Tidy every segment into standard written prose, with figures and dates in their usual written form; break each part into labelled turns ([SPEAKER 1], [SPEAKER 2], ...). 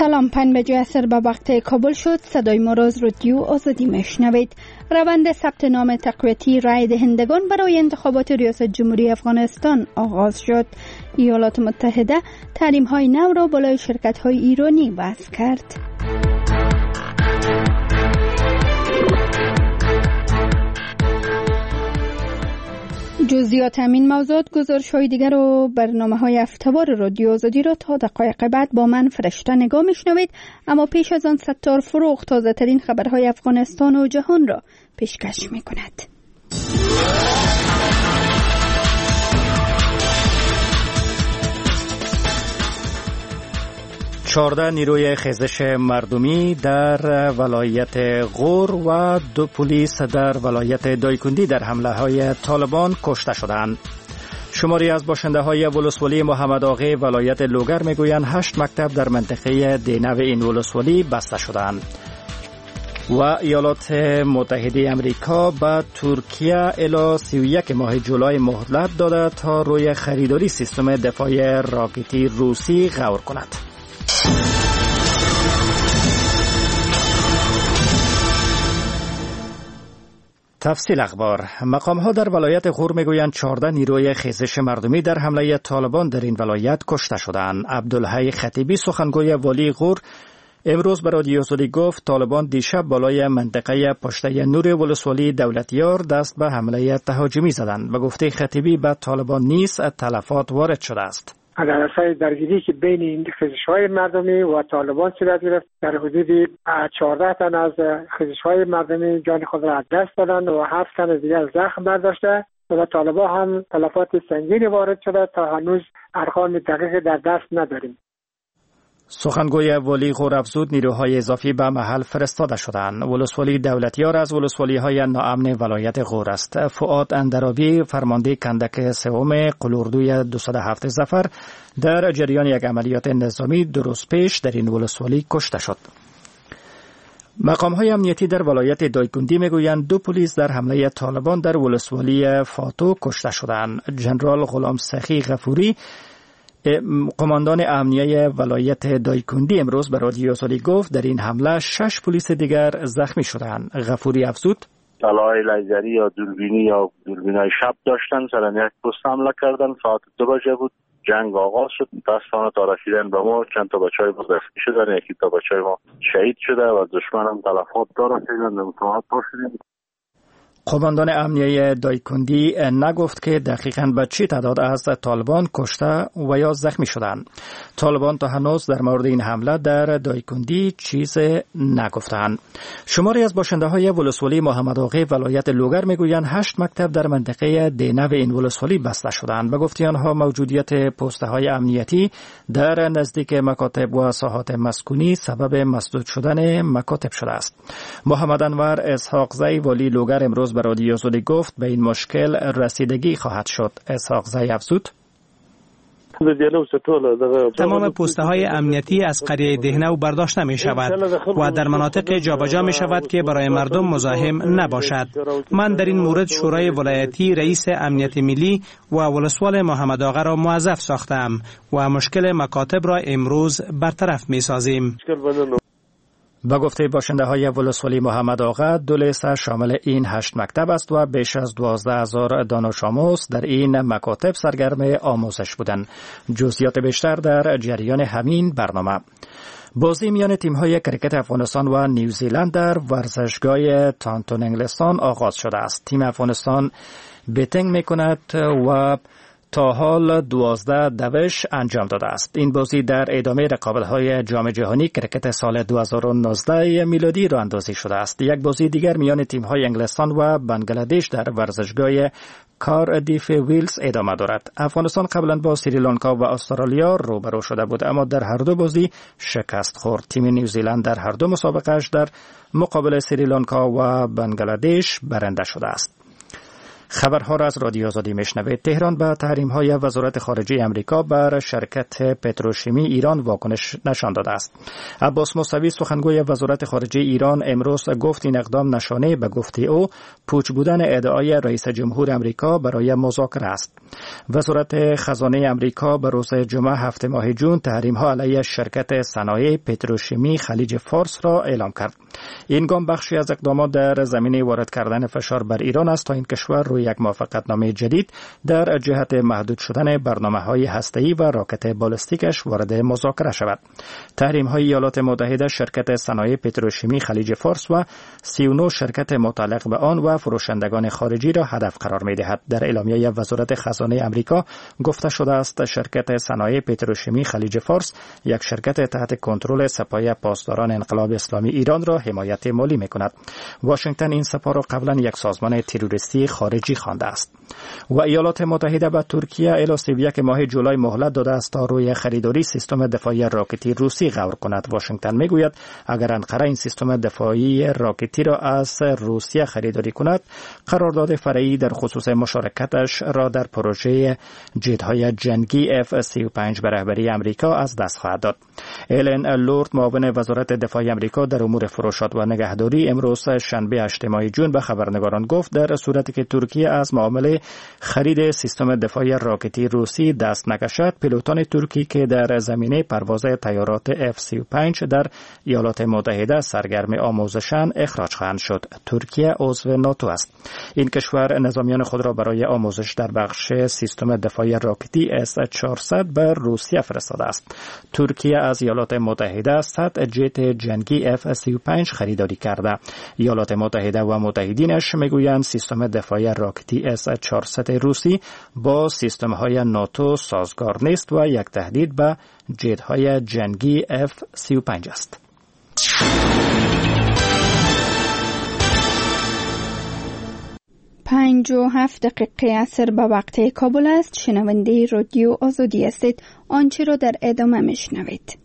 [SPEAKER 1] سلام، 5 عصر به وقت کابل شد. صدای ما را از رادیو آزادی میشنوید. روند ثبت نام تقویتی رای دهندگان برای انتخابات ریاست جمهوری افغانستان آغاز شد. ایالات متحده تحریم های نو را بالای شرکت های ایرانی وضع کرد. جزئیات همین موضوعات، گزارش‌های دیگر و برنامه‌های هفته‌وار رادیو آزادی را تا دقایق بعد با من فرشته نگاه می‌شنوید. اما پیش از آن ستار فروغ تازه‌ترین خبرهای افغانستان و جهان را پیشکش می‌کند.
[SPEAKER 2] 14 نیروی خیزش مردمی در ولایت غور و 2 پلیس در ولایت دایکندی در حمله‌های طالبان کشته شدند. شماری از باشنده‌های ولسوالی محمد آغا ولایت لوگر میگویند 8 مکتب در منطقه دینو این ولسوالی بسته شدند. و ایالات متحده امریکا به ترکیه الی 31 ماه جولای مهلت داده تا روی خریداری سیستم دفاع راکتی روسی غور کند. تفصیل اخبار. مقام‌ها در ولایت غور میگویند 14 نیروی خیزش مردمی در حمله طالبان در این ولایت کشته شدند. عبدالحی خطیبی سخنگوی والی غور امروز به رادیو آزادی گفت طالبان دیشب بالای منطقه پشته نور ولسوالی دولتیار دست به حمله تهاجمی زدند. و گفته خطیبی به طالبان نیز تلفات وارد شده است.
[SPEAKER 3] در اساس درگیری که بین این خیزش‌های مردمی و طالبان صورت گرفت، در حدود 14 تن از خیزش‌های مردمی جان خود را از دست دادند و 7 تن دیگر زخم برداشته و طالبان هم تلفات سنگینی وارد شده. تا هنوز ارقام دقیق در دست نداریم.
[SPEAKER 2] سخنگوی والی غور افزود نیروهای اضافی به محل فرستاده شدند. ولسوالی دولتیار از ولسوالی‌های ناامن ولایت غور است. فؤاد اندرابی فرمانده کندک سوم قلوردوی 207 ظفر در جریان یک عملیات نظامی درست پیش در این ولسوالی کشته شد. مقام‌های امنیتی در ولایت دایکندی میگویند 2 پلیس در حمله طالبان در ولسوالی فاتو کشته شدند. جنرال غلام سخی غفوری قماندان امنیه ولایت دایکندی امروز به رادیو آزادی گفت در این حمله 6 پلیس دیگر زخمی شدند. غفوری افزود
[SPEAKER 4] طلای لیزری یا دوربینای شب داشتن، سر یک پست حمله کردن. ساعت 2 بجه بود، جنگ آغاز شد. متاسفانه تا رسیدن به ما چند تا بچهای ما زخمی شدن، یکی تا بچهای ما شهید شده و دشمن هم تلفات داره. متوجه شدیم.
[SPEAKER 2] قماندان امنیه دایکندی نگفت که دقیقاً به چه تعداد از طالبان کشته و یا زخمی شدند. طالبان تا هنوز در مورد این حمله در دایکندی چیز نگفتند. شماری از باشنده‌های ولسوالی محمد آغا ولایت لوگر میگویند 8 مکتب در منطقه دینو این ولسوالی بسته شدند. به گفته آنها موجودیت پست‌های امنیتی در نزدیک مکاتب و ساحات مسکونی سبب مسدود شدن مکاتب شده است. محمد انور اسحاق زی والی لوگر امروز به رادیو آزادی گفت به این مشکل رسیدگی خواهد شد. اسحاق زی افزود
[SPEAKER 5] تمام پست‌های امنیتی از قریه دهنو برداشت نمی شود و در مناطق جابجا می شود که برای مردم مزاحم نباشد. من در این مورد شورای ولایتی رئیس امنیت ملی و ولسوال محمد آغا را موظف ساختم و مشکل مکاتب را امروز برطرف می سازیم.
[SPEAKER 2] با گفته باشنده‌های ولسوالی محمد آغا 2 لیسه شامل این 8 مکتب است و بیش از 12,000 دانش آموز در این مکاتب سرگرم آموزش بودند. جزئیات بیشتر در جریان همین برنامه. بازی میان تیم‌های کرکت افغانستان و نیوزیلند در ورزشگاه تانتون انگلستان آغاز شده است. تیم افغانستان بیتینگ می‌کند و تا حال 12 دوش انجام داده است. این بازی در ادامه رقابت‌های جام جهانی کرکت سال 2019 میلادی راه اندازی شده است. یک بازی دیگر میان تیم‌های انگلستان و بنگلادش در ورزشگاه کاردیف ویلز ادامه دارد. افغانستان قبلا با سریلانکا و استرالیا روبرو شده بود اما در هر دو بازی شکست خورد. تیم نیوزیلند در هر دو مسابقه‌اش در مقابل سریلانکا و بنگلادش برنده شده است. خبرها را از رادیو آزادی میشنوید. تهران به تحریم‌های وزارت خارجه آمریکا بر شرکت پتروشیمی ایران واکنش نشان داده است. عباس موسوی سخنگوی وزارت خارجه ایران امروز گفت این اقدام نشانه به گفته او پوچ بودن ادعای رئیس جمهور آمریکا برای مذاکره است. وزارت خزانه آمریکا به روز جمعه 7 ماه جون تحریم‌ها علیه شرکت صنایع پتروشیمی خلیج فارس را اعلام کرد. این گام بخشی از اقدامات در زمینه وارد کردن فشار بر ایران است تا این کشور روی یک موافقتنامه جدید در جهت محدود شدن برنامه‌های هسته‌ای و راکت بالستیکش وارد مذاکره شود. تحریم‌های ایالات متحده شرکت صنایع پتروشیمی خلیج فارس و 39 شرکت متعلق به آن و فروشندگان خارجی را هدف قرار می‌دهد. در اعلامیه وزارت خزانه آمریکا گفته شده است شرکت صنایع پتروشیمی خلیج فارس یک شرکت تحت کنترل سپاه پاسداران انقلاب اسلامی ایران را حمایت مالی می‌کند. واشنگتن این سپاه را قبلا یک سازمان تروریستی خارجی خوانده است. و ایالات متحده به ترکیه الی 31 ماه جولای مهلت داده است تا روی خریداری سیستم دفاعی راکتی روسی غور کند. واشنگتن میگوید اگر انقره این سیستم دفاعی راکتی را از روسیه خریداری کند، قرارداد فرعی در خصوص مشارکتش را در پروژه جت‌های جنگی F-35 به رهبری آمریکا از دست خواهد داد. ایلن لورد معاون وزارت دفاع آمریکا در امور فروشات و نگهداری امروز شنبه 8 ماه جون به خبرنگاران گفت در صورتی که ترکیه از معامله خرید سیستم دفاعی راکتی روسی دست نکشد، پیلوتان ترکی که در زمینه پرواز طیارات F-35 در ایالات متحده سرگرم آموزشند اخراج خواهند شد. ترکیه عضو ناتو است. این کشور نظامیان خود را برای آموزش در بخش سیستم دفاعی راکتی S-400 به روسیه فرستاده است. ترکیه از ایالات متحده 100 جت جنگی F-35 خریداری کرده. ایالات متحده و متحدینش میگویند سیستم دفاعی راکتی S-400 روسی با سیستم‌های ناتو سازگار نیست و یک تهدید به جت‌های جنگی F-35 است.
[SPEAKER 1] 57 دقیقه عصر به وقت کابل است. شنونده رادیو آزادی هستید. آنچه را در ادامه میشنوید.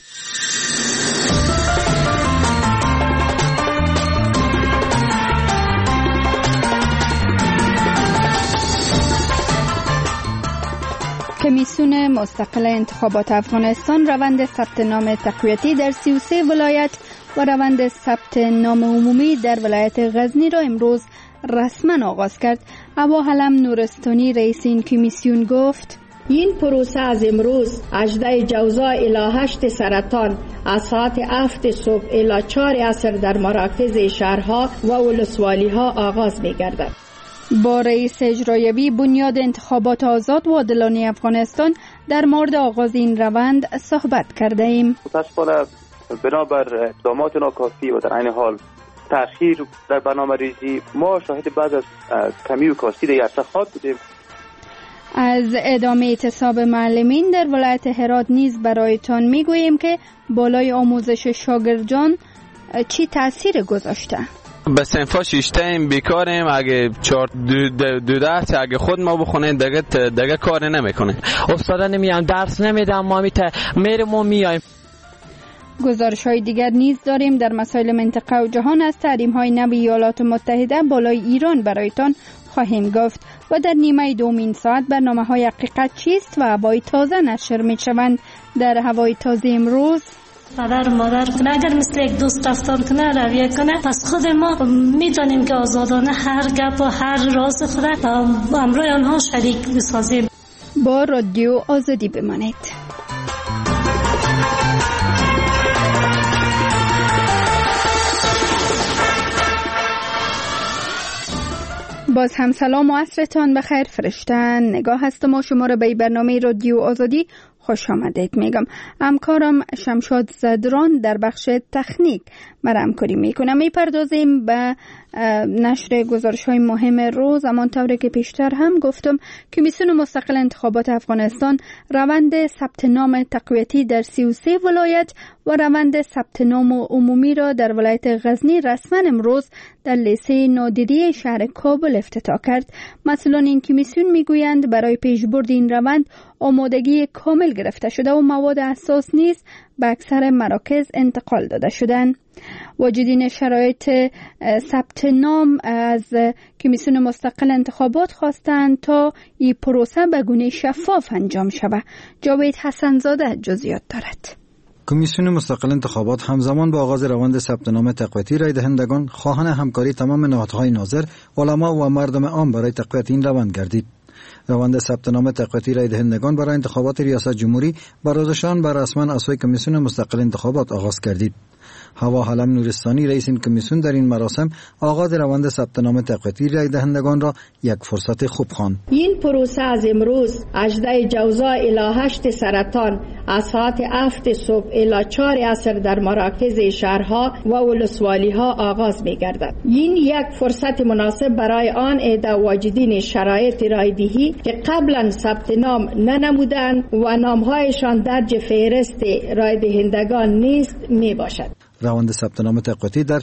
[SPEAKER 1] کمیسیون مستقل انتخابات افغانستان روند ثبت نام تقویتی در 33 ولایت و روند ثبت نام عمومی در ولایت غزنی را امروز رسما آغاز کرد. ابا حلم نورستانی رئیس این کمیسیون گفت
[SPEAKER 6] این پروسه از امروز 18 جوزا الی 8 سرطان از ساعت 7 صبح الی 4 عصر در مراکز شهرها و ولسوالی‌ها آغاز می‌گردد.
[SPEAKER 1] با رئیس اجرایی بنیاد انتخابات آزاد و عادلانه افغانستان در مورد آغاز این روند صحبت کرده ایم.
[SPEAKER 7] متاسفانه بنابر اقدامات ناکافی و در عین حال تأخیر در برنامه ریزی ما شاهد بعض از کمی و کاستی در ارتخاب بودیم.
[SPEAKER 1] از ادامه اعتصاب معلمین در ولایت هرات نیز برایتان میگوییم که بالای آموزش شاگردان چی تأثیر گذاشته؟
[SPEAKER 8] به صنفا شیشتیم بیکاریم، اگه دو درس اگه خود ما بخونیم دیگه کار نمیکنه.
[SPEAKER 9] استادا نمیان درس نمیدن، ما میریم و میایم.
[SPEAKER 1] گزارش های دیگر نیز داریم در مسائل منطقه و جهان. از تحریم های نو ایالات متحده بالای ایران برایتان خواهیم گفت و در نیمه دومین ساعت برنامه های حقیقت چیست و هوای تازه نشر می شوند. در هوای تازه امروز
[SPEAKER 10] پدر و مادر کنه اگر مثل یک دوست رفتار کنه رویه کنه، پس خود ما میتونیم که آزادانه هر گپ و هر راز خود همراه آنها شریک بسازیم.
[SPEAKER 1] با رادیو آزادی بمانید. باز هم سلام و عصرتان بخیر. فرشته نگاه هستم و شما را به برنامه رادیو آزادی خوش آمدید میگم. همکارم شمشاد زدران در بخش تکنیک مرا همکاری میکنم. میپردازیم به نشر گزارش های مهم روز. همانطور که پیشتر هم گفتم کمیسیون مستقل انتخابات افغانستان روند ثبت نام تقویتی در 33 ولایت و روند ثبت نام عمومی را در ولایت غزنی رسما امروز در لیسه نادری شهر کابل افتتاح کرد. مسئولان این کمیسیون میگویند برای پیشبرد این روند آمادگی کامل گرفته شده و مواد اساس نیز به اکثر مراکز انتقال داده شدند. واجدین شرایط ثبت نام از کمیسیون مستقل انتخابات خواستند تا این پروسه به گونه شفاف انجام شود. جاوید حسنزاده جزئیات دارد.
[SPEAKER 11] کمیسیون مستقل انتخابات همزمان با آغاز روند ثبت نام تقویتی رای دهندگان خواهان همکاری تمام نهادهای ناظر، علما و مردم عام برای تقویت این روند گردید. روند ثبت نام تقویتی رای دهندگان برای انتخابات ریاست جمهوری بر روز شنبه رسما از سوی کمیسیون مستقل انتخابات آغاز گردید. هوا حلم نورستانی رئیس این کمیسیون در این مراسم آغاز روند ثبت نام تقویتی رای دهندگان را یک فرصت خوب خواند.
[SPEAKER 6] این پروسه از امروز 18 جوزا الی 8 سرطان از ساعت 7 صبح الی 4 عصر در مراکز شهرها و ولسوالی‌ها آغاز می‌گردد. این یک فرصت مناسب برای آن عده واجدین شرایط رایدهی که قبلا ثبت نام ننمودند و نام‌هایشان درج فهرست رای دهندگان نیست میباشد.
[SPEAKER 11] روند ثبت نام تقویتی در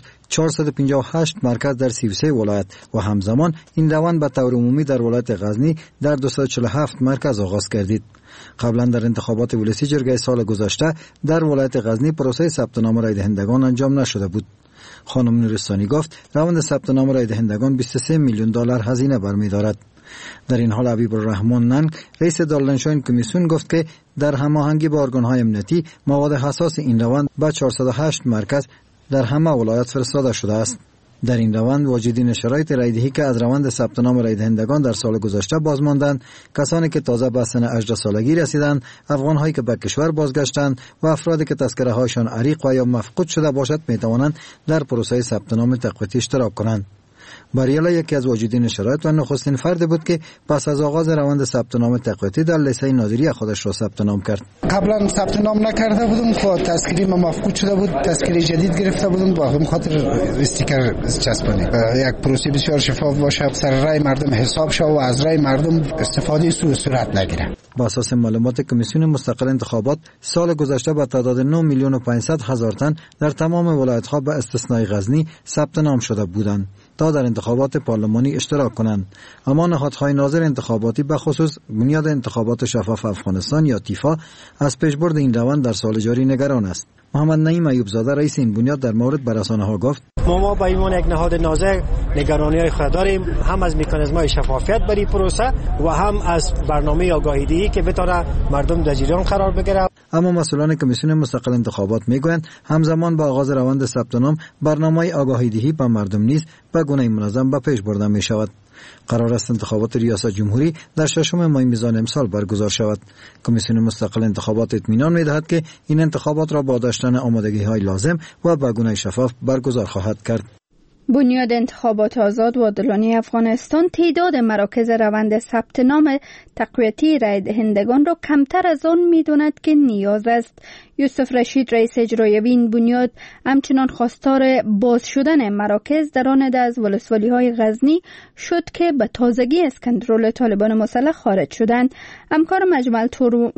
[SPEAKER 11] 458 مرکز در 33 ولایت و همزمان این روند به طور عمومی در ولایت غزنی در 247 مرکز آغاز گردید. قبلا در انتخابات ولسی جرگه سال گذشته در ولایت غزنی پروسه ثبت نام رای دهندگان انجام نشده بود. خانم نورستانی گفت روند ثبت نام رای دهندگان 23 میلیون دلار هزینه برمی‌دارد. در این حال حبیب الرحمن ننگ رئیس دارالانشا این کمیسیون گفت که در هماهنگی با ارگان‌های امنیتی مواد حساس این روند به 408 مرکز در همه ولایات فرستاده شده است. در این روند واجدین شرایط رایدهی که از روند ثبت نام رای دهندگان در سال گذشته باز ماندند، کسانی که تازه به سن 18 سالگی رسیدند، افغان‌هایی که به کشور بازگشتند و افرادی که تذکره‌هایشان عریق و یا مفقود شده باشد می‌توانند در پروسه ثبت نام تقویتی اشتراک کنند. باریالا یکی از واجدین شرایط و نخستین فرد بود که پس از آغاز روند ثبت نام تقویتی در لیسه نادری خودش را ثبت نام کرد.
[SPEAKER 12] قبلا ثبت نام نکرده بودم، خود تذکری ما مفقود شده بود، تذکری جدید گرفته بودم، با همین خاطر استیکر چسبانید. یک پروسه بسیار شفاف باشه، سر رای مردم حساب شه و از رای مردم استفاده سوء صورت نگیره.
[SPEAKER 11] با اساس معلومات کمیسیون مستقل انتخابات سال گذشته با تعداد 9 میلیون و 500 هزار تن در تمام ولایت‌ها به استثنای غزنی ثبت نام شده بودند تا در انتخابات پارلمانی اشتراک کنند. اما نهادهای ناظر انتخاباتی به خصوص بنیاد انتخابات شفاف افغانستان یا تیفا از پیشبرد این روند در سال جاری نگران است. محمد نعیم ایوب زاده رئیس این بنیاد در مورد به رسانه‌ها گفت:
[SPEAKER 13] ما به عنوان یک نهاد ناظر نگرانی‌های خود داریم، هم از مکانیزم‌های شفافیت برای پروسه و هم از برنامه آگاهی‌دهی که بتونه مردم در جریان قرار بگیره.
[SPEAKER 11] اما مسئولان کمیسیون مستقل انتخابات میگویند همزمان با آغاز روند ثبت نام برنامه آگاهی‌دهی به مردم نیز به گونه منظم به پیش برده می شود. قرار است انتخابات ریاست جمهوری در 6 ماه میزان امسال برگزار شود. کمیسیون مستقل انتخابات اطمینان می‌دهد که این انتخابات را با داشتن آمادگی‌های لازم و به گونه شفاف برگزار خواهد کرد.
[SPEAKER 1] بنیاد انتخابات آزاد و عادلانه افغانستان تعداد مراکز روند ثبت نام تقویتی رای دهندگان را کمتر از آن می‌داند که نیاز است. یوسف رشید رئیس اجرایی این بنیاد همچنان خواستار باز شدن مراکز در آن عده از ولسوالی‌های غزنی شد که به تازگی از کنترل طالبان مسلح خارج شدند. همکار مجمل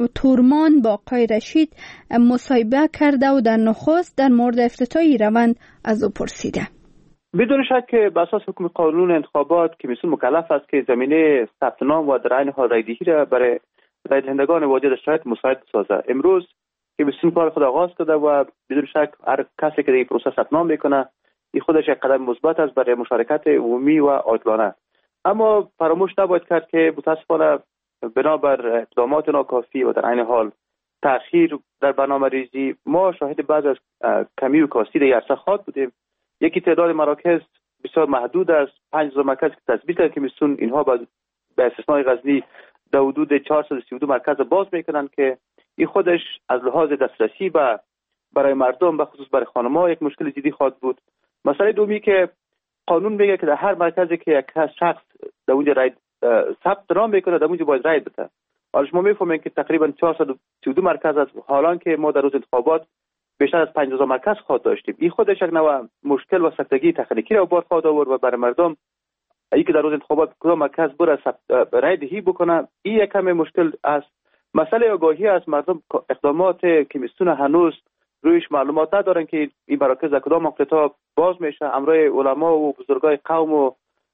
[SPEAKER 1] تورمان با آقای رشید مصاحبه کرده و در نخست در مورد افتتاح روند از او پرسیده.
[SPEAKER 7] بدون شک که به اساس حکم قانون انتخابات کمیسیون مکلف است که زمینه ثبت نام و در عین حال رایدهی را برای رای دهندگان واجد شرایط مساعد بسازد. امروز کمیسیون کار خود آغاز کرده و بدون شک هر کسی که در این پروسه ثبت نام میکنه این خودش یک قدم مثبت است برای مشارکت عمومی و عادلانه. اما فراموش نباید کرد که متاسفانه بنابر اقدامات ناکافی و در عین حال تأخیر در برنامه‌ریزی ما شاهد بعض از کمی و کاستی در عرصه خواهد بودیم. یکی تعداد مراکز بسیار محدود است، 5000 مرکز که تثبیت کرد کمیسیون، اینها به استثنای غزنی در حدود 432 مرکز باز میکنند که این خودش از لحاظ دسترسی برای مردم به خصوص برای خانم‌ها یک مشکل جدی خواهد بود. مسئله دومی که قانون میگه که در هر مرکزی که یک شخص در اونجا رای ثبت نام میکنه در اونجا باید رای بده. حالا شما میفهمید که تقریبا 432 مرکز است، حالان که ما در روز انتخابات بیشتر از 5000 مرکز خواهد داشتیم. این خودش یک نوع مشکل و سختگی تکنیکی را بار خواهد آورد و برای مردم ای که در روز انتخابات کدام مرکز بره رای دهی بکنه این یک کم مشکل است. مسئله آگاهی است، مردم اقدامات کمیسیون هنوز رویش معلومات ندارن که این مراکز در کدام افتتاح باز میشه. امرای علما و بزرگای قوم و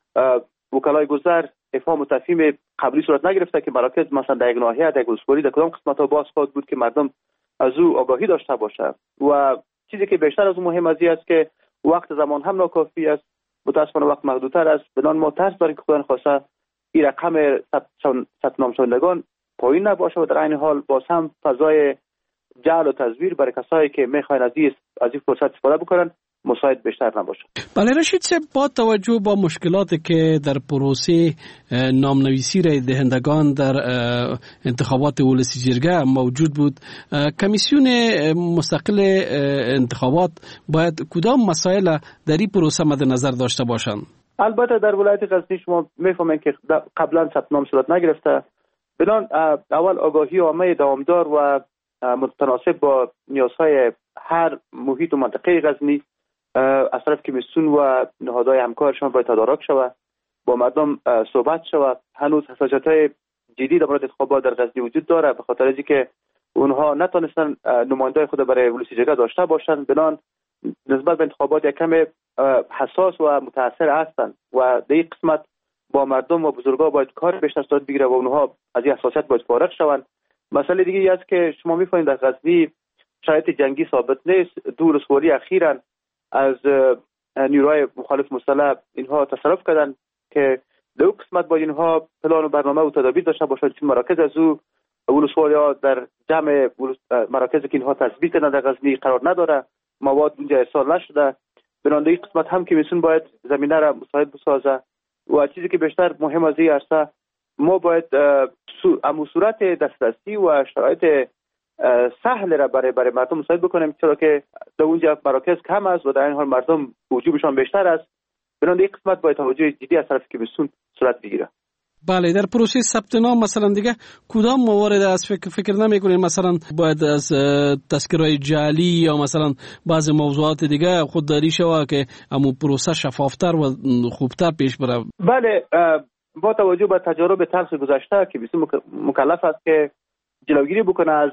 [SPEAKER 7] وکلای گذر افهام و تفهیم قبلی صورت نگرفته که مراکز مثلا در یک ناحیه در ولسوالی در کدام قسمت‌ها باز خواهد بود که مردم از او آگاهی داشته باشه. و چیزی که بیشتر از مهم از این است که وقت زمان هم ناکافی است، متاسفانه وقت محدودتر است. بنان ما ترس داریم که خدا نخواسته این رقم ثبت نام شوندگان پایین نباشه و در عین حال باز هم فضای جعل و تزویر برای کسایی که میخواین از این فرصت استفاده بکنن مساعد بیشتر نباشه.
[SPEAKER 14] بله رشید صاحب، با توجه با مشکلاتی که در پروسه نامنویسی رای دهندگان در انتخابات ولسی جرگه موجود بود، کمیسیون مستقل انتخابات باید کدام مسائل در این پروسه مد نظر داشته باشند؟
[SPEAKER 7] البته در ولایت غزنی شما میفهمین که قبلا ثبت نام صورت نگرفته، بنان اول آگاهی عامه دوامدار و متناسب با نیازهای هر محیط و منطقه غزنی از طرف کمیسیون و نهادهای همکارشان باید تدارک شود، با مردم صحبت شود. هنوز حساسیت‌های جدی در مورد انتخابات در غزنی وجود داره، به خاطر اینکه اونها نتونستن نمایندای خود برای ولسی جرگه داشته باشند، بنان نسبت به انتخابات یک کم حساس و متاثر هستند و در این قسمت با مردم و بزرگا باید کار بیشتر صورت بگیره و اونها از این حساسیت باید فارغ شوند. مسئله دیگه است که شما می‌فهمید در غزنی شرایط جنگی ثابت نیست. دور سواری اخیراً از نیروهای مخالف مسلح اینها تصرف کردن که در اون قسمت با اینها پلان و برنامه و تدابیر داشته باشند که مراکز از او ولسوالی‌ها در جمع مراکزی که اینها تثبیت کردن در غزنی قرار نداره، مواد اونجا ارسال نشده. بنابراین این قسمت هم که میسون باید زمینه را مساعد بسازه و چیزی که بیشتر مهم از این است ما باید صورت دسترسی و شرایط سهل را برای مردم مساعد بکنیم، چرا که در اونجا مراکز کم است و در این حال مردم وجوبشان بیشتر است. بنابراین این قسمت باید توجه جدی از طرف کمیسیون صورت بگیره.
[SPEAKER 14] بله، در پروسه ثبت نام مثلا دیگه کدام موارد از فکر نمی‌کنید مثلا باید از تذکره‌های جعلی یا مثلا بعضی موضوعات دیگه خودداری شود که همون پروسه شفافتر و خوبتر پیش بره؟
[SPEAKER 7] بله، با توجه به تجارب تلخ گذشته که بسیار مکلف است که جلوگیری بکنه از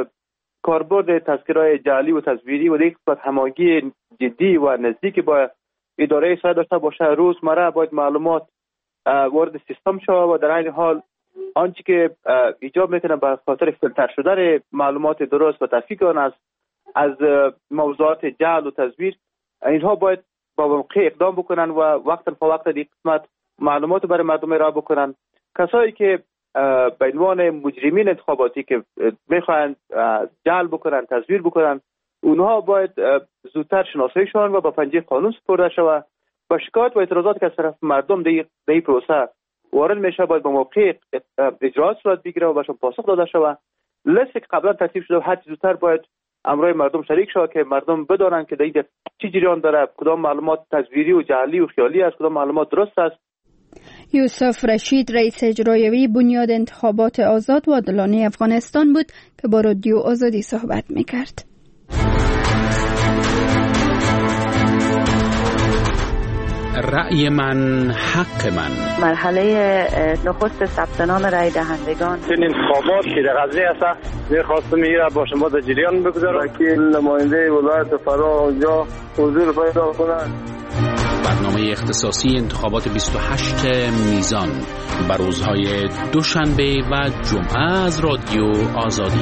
[SPEAKER 7] کاربرد تذکره‌های جعلی و تزویری و دیگه قسمت هماهنگی جدی و نزدیکی با اداره سایه داشته باشه. روزمره باید معلومات وارد سیستم شود و در این حال آنچه که ایجاب میکنه به خاطر فیلتر شدن معلومات درست و تفکیک آن از موضوعات جعل و تزویر، اینها باید با موقع اقدام بکنن و وقتا فوقتا دیگه قسمت معلومات برای مردم ارائه بکنن. کسایی که به عنوان مجرمین انتخاباتی که میخواهند جعل بکنن، تزویر بکنن، اونها باید زودتر شناسایی شوند و با پنجه قانون سپرده شود و شکایت و اعتراضات که از طرف مردم در این پروسه وارد میشه باید با موقع اجراات صورت بگیره و بهشون پاسخ داده شود. لیستی که قبلا ترتیب شده هر چه زودتر باید امرای مردم شریک شود که مردم بدانن که در اینجا چی جریان داره، کدام معلومات تزویری و جعلی و خیالی است، کدام معلومات درست است.
[SPEAKER 1] یوسف رشید رئیس اجرایی بنیاد انتخابات آزاد و عادلانه افغانستان بود که با رادیو آزادی صحبت میکرد.
[SPEAKER 15] رأی من حق من.
[SPEAKER 16] مرحله نخست ثبت نام رای دهندگان.
[SPEAKER 17] این انتخابات که در غزنی است می‌خواستم میگیره با شما در جریان بگذارم که نماینده ولایت فرا اونجا حضور پیدا کنند.
[SPEAKER 15] برنامه اختصاصی انتخابات 28 میزان بر روزهای دوشنبه و جمعه از رادیو آزادی.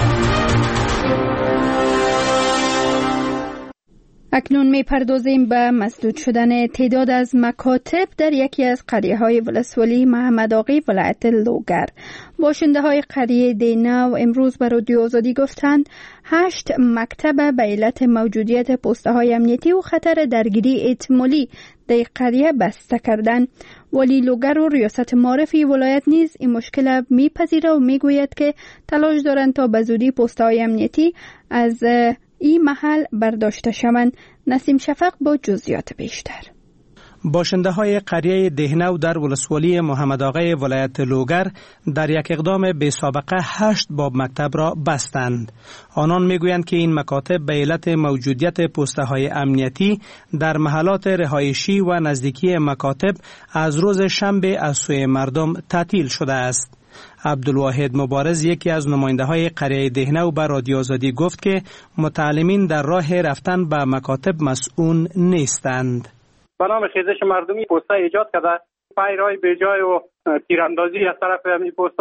[SPEAKER 1] اکنون میپردازیم به مسدود شدن تعداد از مکاتب در یکی از قریه‌های ولسوالی محمد آقی ولایت لوگر. باشنده‌های قریه دینو امروز به رادیو آزادی گفتند 8 مکتب به علت موجودیت پست‌های امنیتی و خطر درگیری احتمالی در قریه بسته کردند. ولی لوگر و ریاست معرفی ولایت نیز این مشکل میپذیره و میگوید که تلاش دارند تا به زودی پست‌های امنیتی از این محل برداشته شوند. نسیم شفق با جزئیات بیشتر.
[SPEAKER 5] باشنده های قریه دهنو در ولسوالی محمد آقای ولایت لوگر در یک اقدام بی سابقه 8 باب مکتب را بستند. آنان میگویند که این مکاتب به علت موجودیت پسته های امنیتی در محلات رهایشی و نزدیکی مکاتب از روز شنبه از سوی مردم تعطیل شده است. عبدالواحد مبارز یکی از نماینده های قریه دهنو به رادیو آزادی گفت که متعلمین در راه رفتن به مکاتب مسئول نیستند.
[SPEAKER 18] به نام خیزش مردمی پسته ایجاد کرده، پیرای بیجای و تیراندازی از طرف همین پستا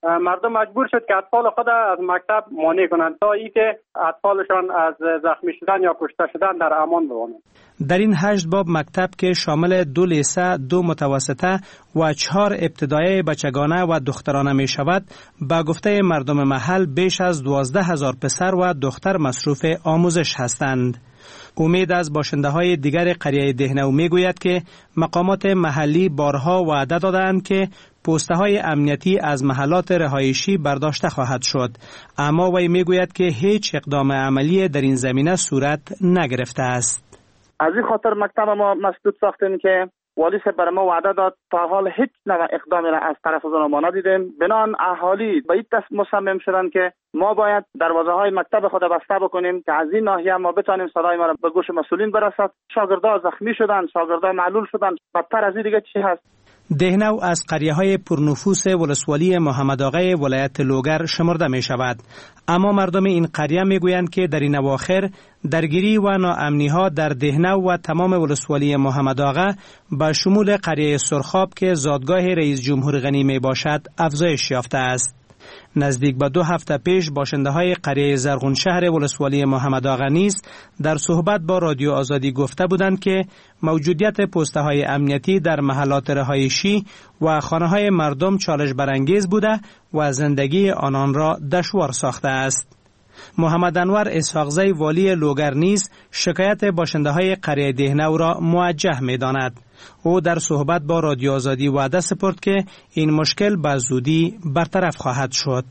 [SPEAKER 3] مردم مجبور شد که اطفال خود از مکتب مانع کنند تا اینکه اطفالشان از زخمی شدن یا کشته شدن در امان بمانند.
[SPEAKER 5] در این 8 باب مکتب که شامل 2 لیسه، 2 متوسطه و 4 ابتدایی بچگانه و دخترانه می شود، با گفته مردم محل بیش از 12,000 پسر و دختر مصروف آموزش هستند. امید از باشنده های دیگر قریه دهنو می گوید که مقامات محلی بارها وعده دادند که پوسته های امنیتی از محلات رهایشی برداشته خواهد شد، اما وی می گوید که هیچ اقدام عملی در این زمینه صورت نگرفته است.
[SPEAKER 7] از این خاطر مکتب ما مسدود ساختیم که والی بر ما وعده داد، تا حال هیچ نوع اقدامی را از طرف از ما ندیدیم. بنان اهالی به این دست مصمم شدن که ما باید دروازه های مکتب خود بسته بکنیم که از این ناحیه ما بتانیم صدای ما را به گوش مسئولین برسد. شاگردان زخمی شدن، شاگردان معلول شدن، بدتر از این دیگه چی هست؟
[SPEAKER 5] دهنو از قریه های پرنفوس ولسوالی محمد آقای ولایت لوگر شمرده می شود، اما مردم این قریه می گویند که در این اواخر درگیری و ناامنی ها در دهنو و تمام ولسوالی محمد آقا با شمول قریه سرخاب که زادگاه رئیس جمهور غنی می باشد افزایش یافته است. نزدیک به 2 هفته پیش باشنده های قریه زرغون شهر ولسوالی محمد آقا نیز در صحبت با رادیو آزادی گفته بودند که موجودیت پوسته های امنیتی در محلات رهایشی و خانه های مردم چالش برانگیز بوده و زندگی آنان را دشوار ساخته است. محمد انور اسحاقزی والی لوگر نیز شکایت باشنده های قریه دهنو را موجه می داند. او در صحبت با رادیو آزادی وعده سپرد که این مشکل به زودی برطرف خواهد شد.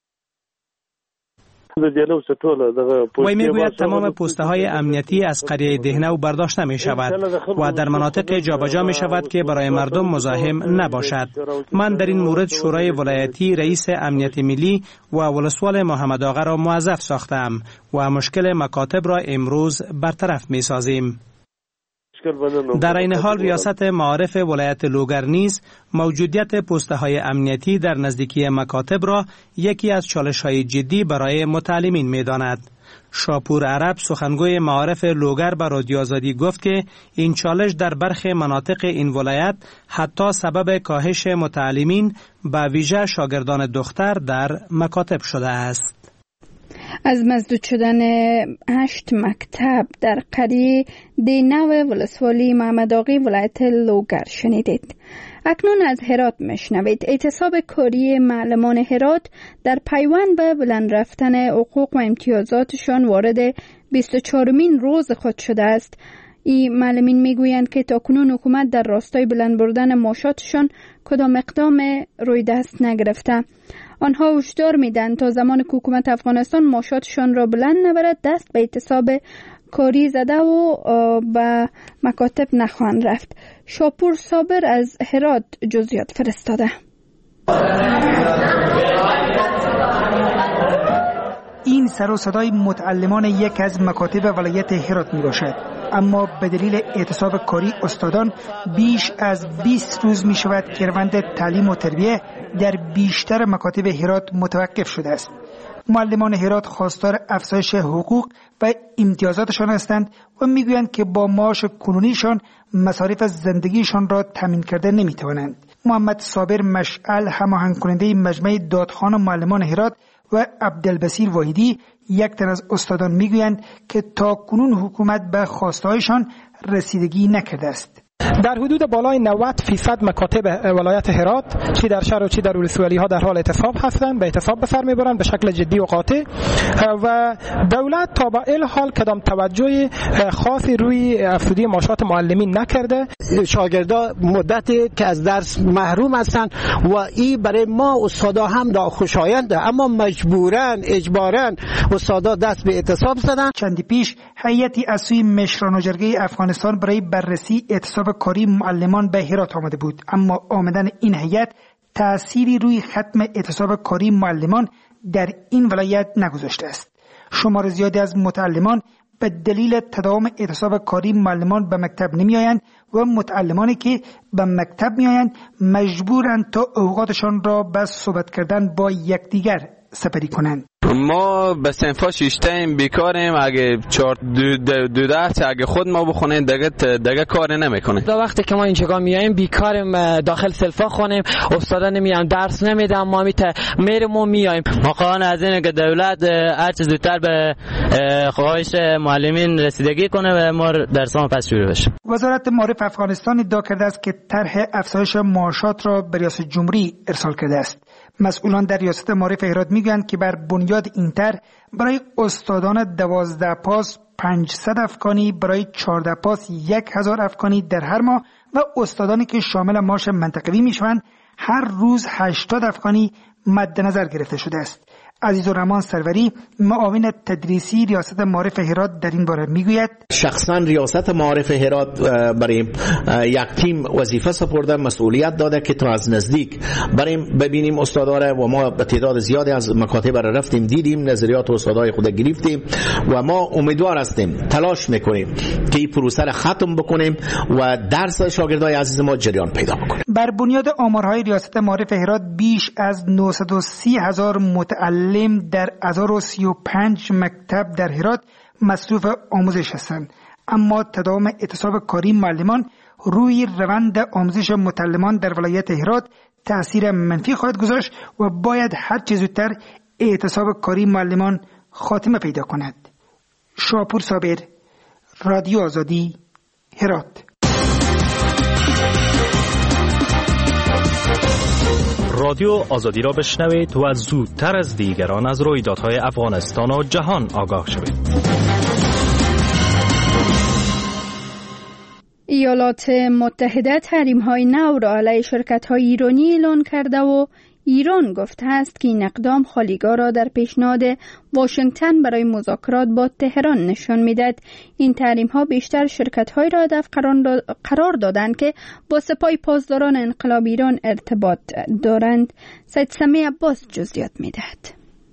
[SPEAKER 5] وی میگوید تمام پوسته های امنیتی از قریه دهنو برداشته می شود و در مناطق جابجا می شود که برای مردم مزاحم نباشد. من در این مورد شورای ولایتی رئیس امنیت ملی و ولسوال محمد آقا را موظف ساختم و مشکل مکاتب را امروز برطرف می سازیم. در این حال ریاست معارف ولایت لوگر نیز موجودیت پوسته های امنیتی در نزدیکی مکاتب را یکی از چالش های جدی برای متعلمین می داند. شاپور عرب سخنگوی معارف لوگر به رادیو آزادی گفت که این چالش در برخی مناطق این ولایت حتی سبب کاهش متعلمین به ویژه شاگردان دختر در مکاتب شده است.
[SPEAKER 1] از مسدود شدن 8 مکتب در قریه دهنو ولسوالی محمد آقای ولایت لوگر شنیدید. اکنون از هرات میشنوید. اعتصاب کاری معلمان هرات در پیوند به بلند رفتن حقوق و امتیازاتشان وارد 24مین روز خود شده است. این معلمین میگویند که تاکنون حکومت در راستای بلند بردن معاشاتشان کدام اقدام روی دست نگرفته. آنها هشدار میدن تا زمان که حکومت افغانستان معاشاتشان را بلند نبرد دست به اعتصاب کاری زده و به مکاتب نخواهند رفت. شاپور صابر از هرات جزئیات فرستاده.
[SPEAKER 18] این سر و صدای متعلمان یک از مکاتب ولایت هرات می باشد، اما به دلیل اعتصاب کاری استادان بیش از 20 روز می شود که روند تعلیم و تربیه در بیشتر مکاتب هرات متوقف شده است. معلمان هرات خواستار افزایش حقوق و امتیازاتشان هستند و میگویند که با معاش کنونیشان مصارف زندگیشان را تامین کرده نمیتوانند. محمد صابر مشعل هماهنگ کننده مجمع دادخوان معلمان هرات و عبدالبصیر واحدی یک تن از استادان میگویند که تا کنون حکومت به خواستهایشان رسیدگی نکرده است.
[SPEAKER 19] در حدود بالای 90% مکاتب ولایت هرات چی در شهر و چی در ولسوالی ها در حال اعتصاب هستند، به اعتصاب به سر میبرند به شکل جدی و قاطع و دولت تا به این حال کدام توجه خاصی روی افزودی معاشات معلمین نکرده.
[SPEAKER 20] شاگردا مدتی که از درس محروم هستند و این برای ما استادا هم خوشاینده، اما مجبورن اجبارن استادا دست به اعتصاب زدن.
[SPEAKER 18] چندی پیش هیئتی از سوی مشران و جرگه افغانستان برای بررسی اعتصاب کاری معلمان به هرات آمده بود، اما آمدن این هیئت تأثیری روی ختم اعتصاب کاری معلمان در این ولایت نگذاشته است. شمار زیادی از متعلمان به دلیل تداوم اعتصاب کاری معلمان به مکتب نمیآیند و متعلمانی که به مکتب میآیند مجبورند تا اوقاتشان را به صحبت کردن با یکدیگر سپری کنند.
[SPEAKER 8] ما به صنفا شیشتیم بیکاریم، اگه 4 اگه خود ما بخونیم دیگه کار نمیکنه.
[SPEAKER 9] تا وقتی که ما اینجا میایم بیکاریم، داخل صنفا خونیم، استادا نمیان درس نمیدن، ما میریم و میایم.
[SPEAKER 21] ما قانون از اینه که دولت هر چه زودتر به خواهش معلمین رسیدگی کنه و ما درسمون پس شروع بشه.
[SPEAKER 18] وزارت معارف افغانستان ادعا کرده است که طرح افزایش معاشات را به ریاست جمهوری ارسال کرده است. مسئولان در ریاست معارف هرات میگویند که بر بنیاد این طرح برای استادان 12 پاس 500 افغانی، برای 14 پاس 1000 افغانی در هر ماه و استادانی که شامل معاش منطقوی میشوند هر روز 80 افغانی مد نظر گرفته شده است. عزیزالرحمن سروری معاون تدریسی ریاست معارف هرات در این باره میگوید
[SPEAKER 22] شخصا ریاست معارف هرات برای یک تیم وظیفه سپرده، مسئولیت داده که تا از نزدیک بریم ببینیم استاداره و ما به تعداد زیادی از مکاتب را رفتیم دیدیم، نظریات استادای خود گرفتیم و ما امیدوار هستیم، تلاش میکنیم که این پروسه را ختم بکنیم و درس شاگردای عزیز ما جریان پیدا بکنه.
[SPEAKER 18] بر بنیاد آمارهای ریاست معارف هرات بیش از 930,000 متعلم در 1035 مکتب در هرات مصروف آموزش هستند، اما تداوم اعتصاب کاری معلمان روی روند آموزش متعلمان در ولایت هرات تأثیر منفی خواهد گذاشت و باید هر چه زودتر اعتصاب کاری معلمان خاتمه پیدا کند. شاپور صابر، رادیو آزادی، هرات.
[SPEAKER 23] رادیو آزادی را بشنوید و زودتر از دیگران از رویدادهای افغانستان و جهان آگاه شوید.
[SPEAKER 1] ایالات متحده تحریم‌های نو را علیه شرکت‌های ایرانی اعلان کرده و ایران گفته است که این اقدام خالیگاه را در پیشنهاد واشنگتن برای مذاکرات با تهران نشان می‌دهد. این تحریم‌ها بیشتر شرکت‌هایی را هدف قرار دادند که با سپاه پاسداران انقلاب ایران ارتباط دارند. سید سمی عباس جزئیات می‌دهد.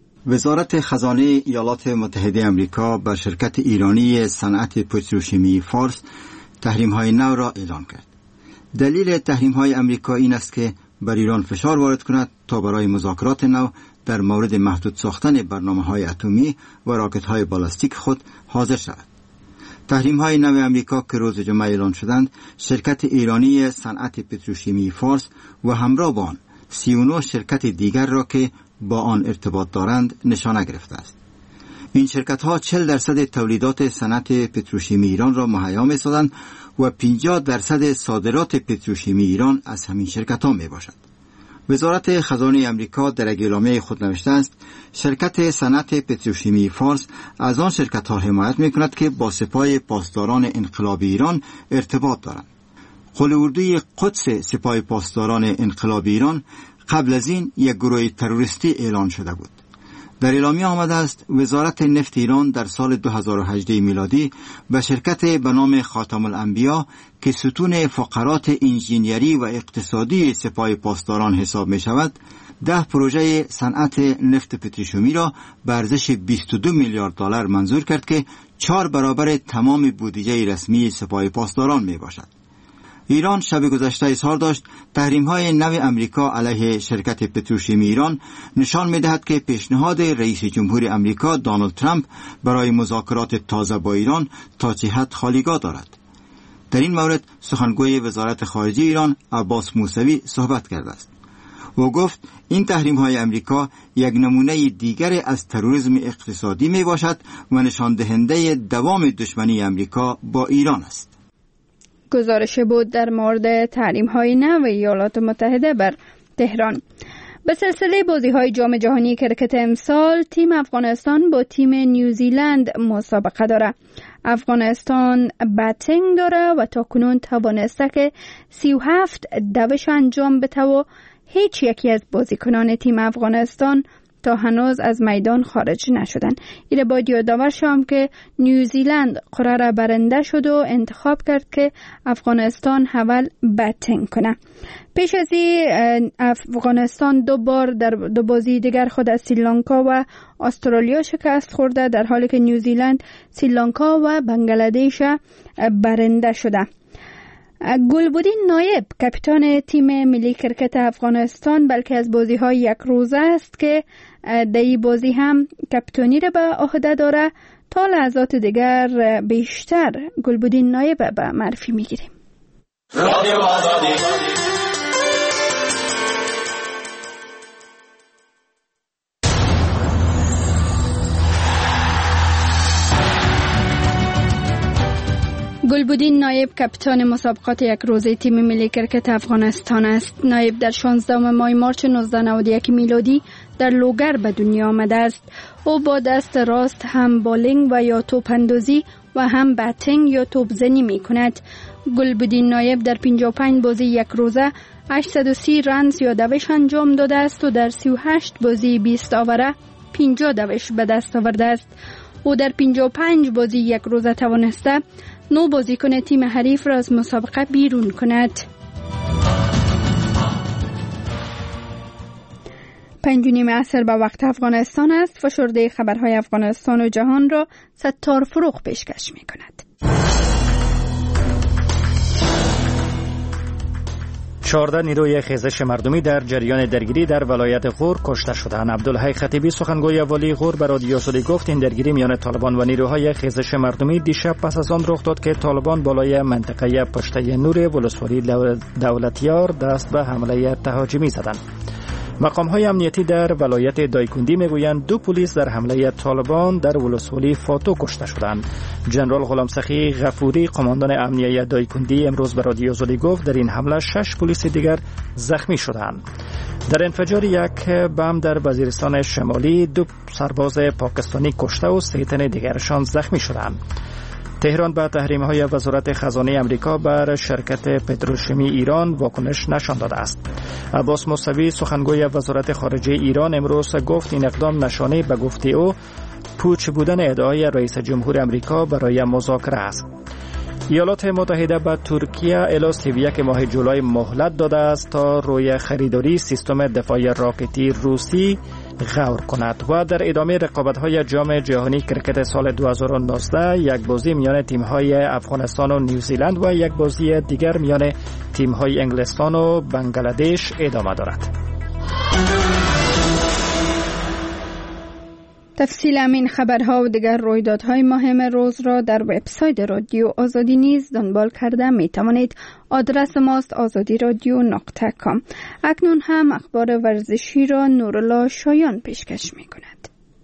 [SPEAKER 24] وزارت خزانه ایالات متحده آمریکا بر شرکت ایرانی صنعت پتروشیمی فارس تحریم‌های نو را اعلان کرد. دلیل تحریم‌های آمریکا این است که بر ایران فشار وارد کند تا برای مذاکرات نو در مورد محدود ساختن برنامه‌های اتمی و راکت‌های بالستیک خود حاضر شود. تحریم‌های نو آمریکا که روز جمعه اعلان شدند، شرکت ایرانی صنعت پتروشیمی فارس و همراه با آن 39 شرکت دیگر را که با آن ارتباط دارند نشانه گرفته است. این شرکت‌ها 40% تولیدات صنعت پتروشیمی ایران را مهیا می‌سازند و 50% صادرات پتروشیمی ایران از همین شرکت‌ها میباشد. وزارت خزانه آمریکا در اعلامیه خود نوشته است شرکت صنعت پتروشیمی فارس از آن شرکت‌ها حمایت می‌کند که با سپاه پاسداران انقلاب ایران ارتباط دارند. قل اردوی قدس سپاه پاسداران انقلاب ایران قبل از این یک گروه تروریستی اعلان شده بود. در اعلامیه آمده است وزارت نفت ایران در سال 2018 میلادی به شرکت به نام خاتم الانبیا که ستون فقرات انجینیری و اقتصادی سپاه پاسداران حساب می شود 10 پروژه صنعت نفت پتروشیمی را به ارزش 22 میلیارد دلار منظور کرد که 4 برابر تمام بودجه رسمی سپاه پاسداران می باشد. ایران شب گذشته اظهار داشت تحریم‌های نو آمریکا علیه شرکت پتروشیمی ایران نشان می‌دهد که پیشنهاد رئیس جمهور آمریکا دونالد ترامپ برای مذاکرات تازه با ایران تا چه حد خالیگاه دارد. در این مورد سخنگوی وزارت خارجه ایران عباس موسوی صحبت کرده است. او گفت این تحریم‌های آمریکا یک نمونه دیگر از تروریسم اقتصادی میباشد و نشان دهنده دوام دشمنی آمریکا با ایران است.
[SPEAKER 1] گزارش بود در مورد تحریم‌های نو ایالات متحده بر تهران. به سلسله بازی‌های جام جهانی کرکت امسال تیم افغانستان با تیم نیوزیلند مسابقه داره. افغانستان بتینگ داره و تاکنون توانسته که 37 دوش انجام بده و هیچ یکی از بازیکنان تیم افغانستان تا هنوز از میدان خارج نشدن. ایره باید یادآور شوم که نیوزیلند قرار برنده شد و انتخاب کرد که افغانستان اول بتینگ کنه. پیش از این افغانستان 2 بار در 2 بازی دیگر خود از سریلانکا و استرالیا شکست خورده، در حالی که نیوزیلند، سریلانکا و بنگلادش برنده شده. گلبدین نایب کاپیتان تیم ملی کرکت افغانستان بلکه از بازی‌های یک روزه است که در این بازی هم کاپیتانی را به عهده داره. تا لحظات دیگر بیشتر گلبدین نایب به معرفی میگیریم. گلبدین نایب کاپیتان مسابقات یک روزه تیم ملی کرکت افغانستان است. نایب در 16 ماه مارچ 1991 میلادی در لوگر به دنیا آمده است. او با دست راست هم بالینگ و یا توپ اندازی و هم باتینگ یا توپ زنی می کند. گلبدین نایب در 55 بازی یک روزه 830 رنز یا دوش انجام داده است و در 38 بازی 20 آوره 50 دوش به دست آورده است. او در 55 بازی یک روزه توانسته 9 بازیکن تیم حریف را از مسابقه بیرون کند. 5:30 عصر به وقت افغانستان است. فشرده خبرهای افغانستان و جهان را ستار فروغ پیشکش می کند.
[SPEAKER 23] 14 نیروی خیزش مردمی در جریان درگیری در ولایت غور کشته شدند. عبدالحی خطیبی سخنگوی والی غور به رادیو آزادی گفت این درگیری میان طالبان و نیروهای خیزش مردمی دیشب پس از آن رخ داد که طالبان بالای منطقه پشته نور ولسوالی دولتیار دست به حمله تهاجمی زدند. مقام‌های امنیتی در ولایت دایکندی میگویند 2 پلیس در حمله طالبان در ولسوالی فاتو کشته شدند. جنرال غلام سخی غفوری قماندان امنیه دایکندی امروز به رادیو آزادی گفت در این حمله 6 پلیس دیگر زخمی شدند. در انفجار یک بم در وزیرستان شمالی 2 سرباز پاکستانی کشته و 3 تن دیگرشان زخمی شدند. تهران به تحریم‌های وزارت خزانه آمریکا بر شرکت پتروشیمی ایران واکنش نشان داده است. عباس موسوی سخنگوی وزارت خارجه ایران امروز گفت این اقدام نشانه به گفته او پوچ بودن ادعای رئیس جمهور آمریکا برای مذاکره است. ایالات متحده به ترکیه الی 31 ماه جولای مهلت داده است تا روی خریداری سیستم دفاع راکتی روسی غور کند. و در ادامه رقابت‌های جام جهانی کرکت سال 2019 یک بازی میان تیم‌های افغانستان و نیوزیلند و یک بازی دیگر میان تیم‌های انگلستان و بنگلادش ادامه دارد.
[SPEAKER 1] تفصیل همین خبرها و دیگر رویدادهای مهم روز را در وبسایت رادیو آزادی نیز دنبال کرده می توانید. آدرس ماست azadiradio.com. اکنون هم اخبار ورزشی را نورالله شایان پیشکش می کند.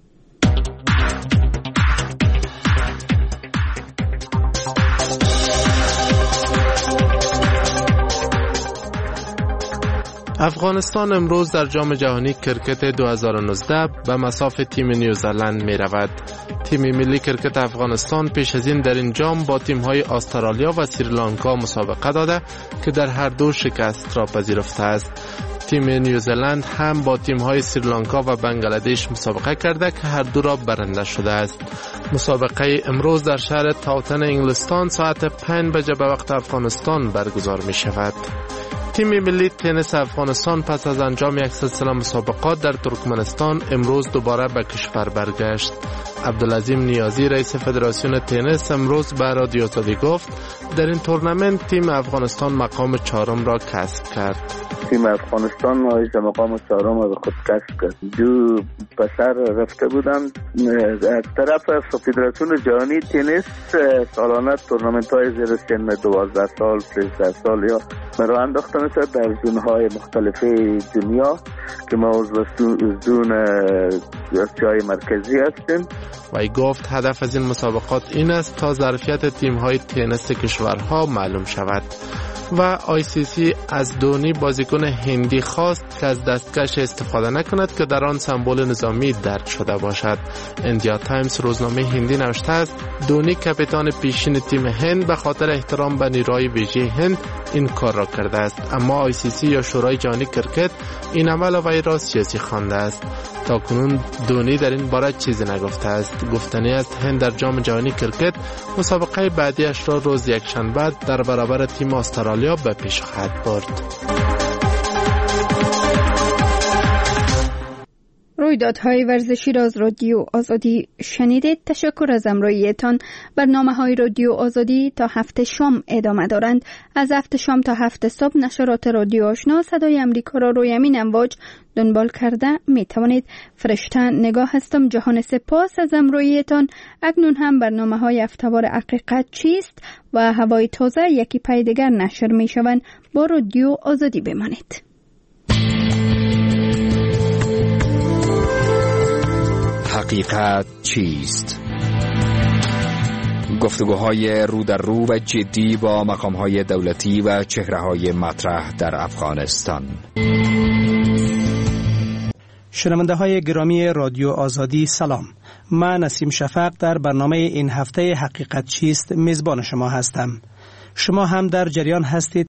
[SPEAKER 2] افغانستان امروز در جام جهانی کرکت 2019 به مصاف تیم نیوزلند می رود. تیم ملی کرکت افغانستان پیش از این در این جام با تیم‌های استرالیا و سریلانکا مسابقه داده که در هر دو شکست را پذیرفته است. تیم نیوزلند هم با تیم‌های سریلانکا و بنگلادش مسابقه کرده که هر دو را برنده شده است. مسابقه امروز در شهر تاوتن انگلستان ساعت 5 بجه به وقت افغانستان برگزار می شود. تیم ملی تنیس افغانستان پس از انجام یک سلسله مسابقات در ترکمنستان امروز دوباره به کشور برگشت. عبدالعظیم نیازی رئیس فدراسیون تنیس امروز به رادیو آزادی گفت در این تورنمنت تیم افغانستان مقام 4 را کسب کرد.
[SPEAKER 4] تیم افغانستان نهایت مقام 4 را به خود کسب کرد. 2 پسر رفته بودند. از طرف فدراسیون جهانی تنیس سالانه تورنمنت های زیر سن 12 سال 13 سال یا مرا انداخته میشه در زونهای مختلف دنیا که ما عضو زون آسیای مرکزی هستیم.
[SPEAKER 2] و گفت هدف از این مسابقات این است تا ظرفیت تیم‌های تنیس کشورها معلوم شود. و ICC از دونی بازیکن هندی خواست که از دستکش استفاده نکند که در آن سمبل نظامی درج شده باشد. اندیا تایمز روزنامه هندی نوشته است دونی کاپیتان پیشین تیم هند به خاطر احترام به نیروهای ویژه هند این کار را کرده است، اما ICC یا شورای جهانی کرکت این عمل وی را سیاسی خوانده است. تاکنون دونی در این باره چیزی نگفته است. گفتنی است هند در جام جهانی کرکت مسابقه بعدیش را روز یکشنبه در برابر تیم استرالیا به پیش خواهد برد.
[SPEAKER 1] رویدادهای ورزشی را از رادیو آزادی شنیدید. تشکر از همراهیتان. برنامه‌های رادیو آزادی تا 7 شام ادامه دارند. از 7 شام تا 7 صبح نشرات رادیو آشنا صدای امریکا را روی همین امواج دنبال کرده می توانید. فرشته نگاه هستم. جهان سپاس از همراهیتان. اکنون هم برنامه‌های هفته‌وار حقیقت چیست و هوای تازه یکی پای دیگر نشر می شوند. با رادیو آزادی بمانید.
[SPEAKER 6] حقیقت چیست؟ گفتگوهای رو در رو و جدی با مقامهای دولتی و چهره‌های مطرح در افغانستان.
[SPEAKER 5] شنونده های گرامی رادیو آزادی سلام. من نسیم شفق در برنامه این هفته حقیقت چیست میزبان شما هستم. شما هم در جریان هستید